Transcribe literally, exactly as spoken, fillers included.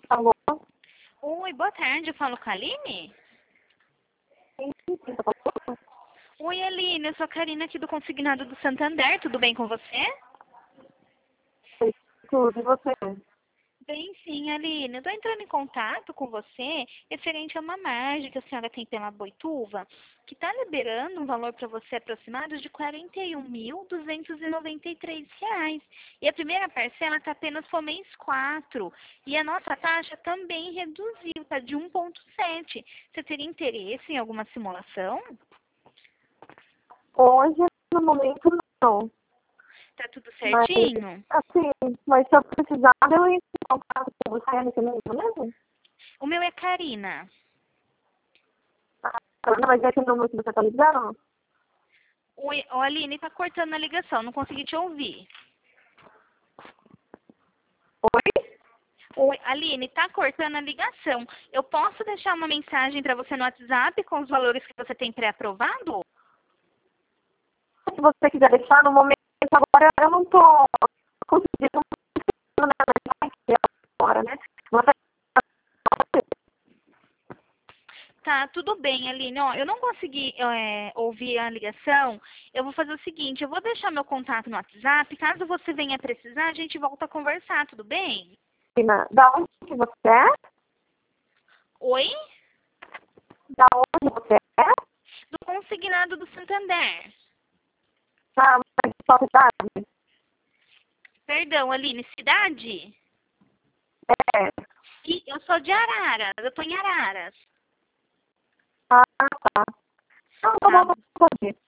Alô? Oi, boa tarde, eu falo com a Aline? Sim, sim, tá falando? Oi, Aline, eu sou a Karina aqui do Consignado do Santander, tudo bem com você? Tudo, e você? Bem, sim, Aline, eu tô entrando em contato com você referente a uma margem que a senhora tem pela Boituva, que está liberando um valor para você aproximado de quarenta e um mil duzentos e noventa e três reais. E a primeira parcela está apenas por mês quatro. E a nossa taxa também reduziu, está de um vírgula sete. Você teria interesse em alguma simulação? Hoje, no momento, não. Tá tudo Mas, certinho? assim, mas se eu precisar, eu entro em contato com você nesse número mesmo? O meu é Karina. Ah, não, mas é esse número que você tá ligando? Oi, ô, Aline, tá cortando a ligação, não consegui te ouvir. Oi? Oi, Aline, tá cortando a ligação. Eu posso deixar uma mensagem para você no WhatsApp com os valores que você tem pré-aprovado? Se você quiser deixar, no momento, agora eu não tô conseguindo, né, agora, né? Você Tá, tudo bem, Aline. Ó, eu não consegui é, ouvir a ligação. Eu vou fazer o seguinte, eu vou deixar meu contato no WhatsApp. Caso você venha precisar, a gente volta a conversar, tudo bem? da onde que você é? Oi? Da onde você é? Do Consignado do Santander. Da sua cidade? Perdão, Aline, cidade? É. E eu sou de Araras, eu tô em Araras. Ah, tá. Então, tá Tá, bom, pode ir.